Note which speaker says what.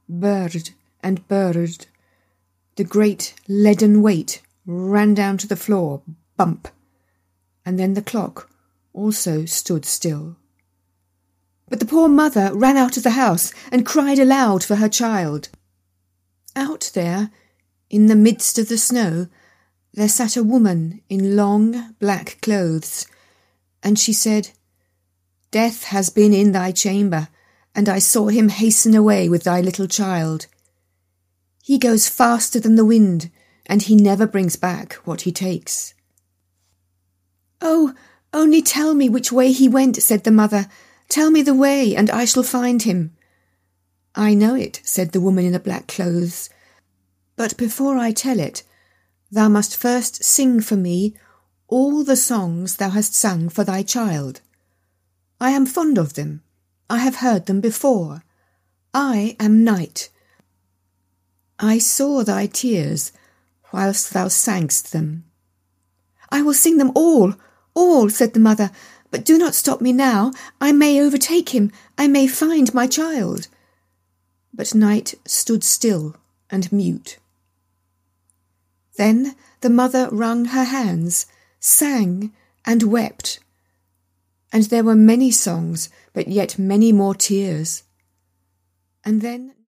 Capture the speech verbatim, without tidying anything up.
Speaker 1: bird and bird. The great leaden weight ran down to the floor, bump, and then the clock also stood still. But the poor mother ran out of the house and cried aloud for her child. Out there, in the midst of the snow, there sat a woman in long black clothes, and she said, "Death has been in thy chamber, and I saw him hasten away with thy little child. He goes faster than the wind, and he never brings back what he takes." "Oh, only tell me which way he went," said the mother. "Tell me the way, and I shall find him." "I know it," said the woman in the black clothes, "but before I tell it, thou must first sing for me all the songs thou hast sung for thy child. I am fond of them. I have heard them before. I am Night. I saw thy tears whilst thou sangst them." "I will sing them all, all," said the mother, "but do not stop me now. I may overtake him. I may find my child." But Night stood still and mute. Then the mother wrung her hands, sang and wept, and there were many songs, but yet many more tears. And then